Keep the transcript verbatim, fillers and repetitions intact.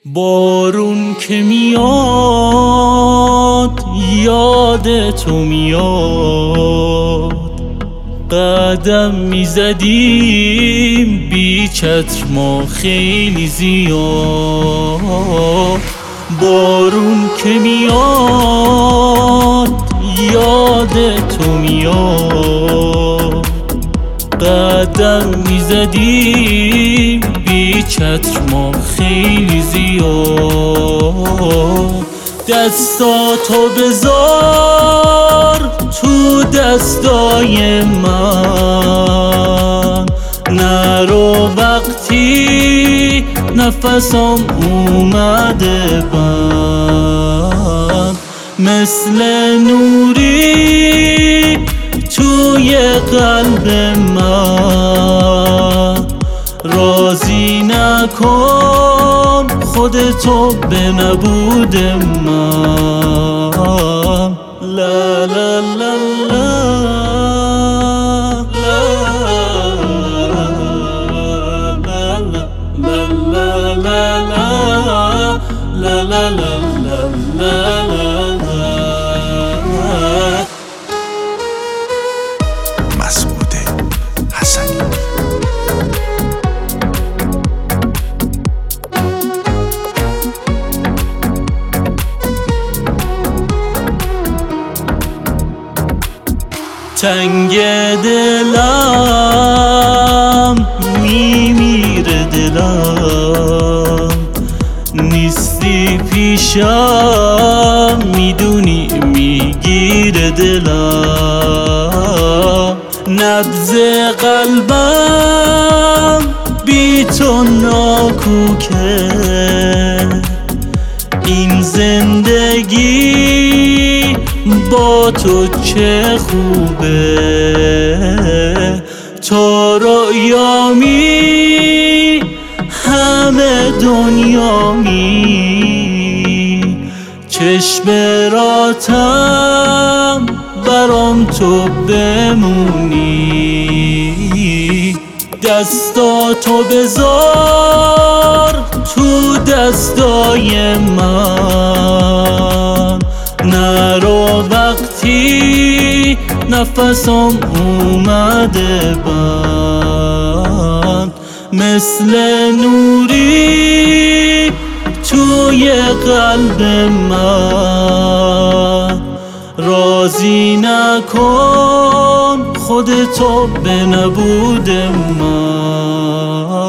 بارون که میاد یاد تو میاد، قدم میزدیم بی چتر ما خیلی زیاد. بارون که میاد یاد تو میاد، قدم میزدیم بی چتر ما خیلی زیاد. دستاتو بذار تو دستای من، نرو وقتی نفسم اومده بند. مثل نوری توی قلب من، راضی نکن خودتو به نبود من. لا لا لا لا لا لا لا مسعود حسنی. تنگ دلم میمیره دلم، نیستی پیشم میدونی میگیره دلم. نبض قلبم بی تو ناکوکه، این زندگی با تو چه خوبه. تو رویامی همه دنیامی، چشم راتم برام تو بمونی. دستاتو بذار تو دستای من، نرو وقتی نفسم اومده بند. مثل نوری توی قلب من، راضی نکن خودتو به نبود من.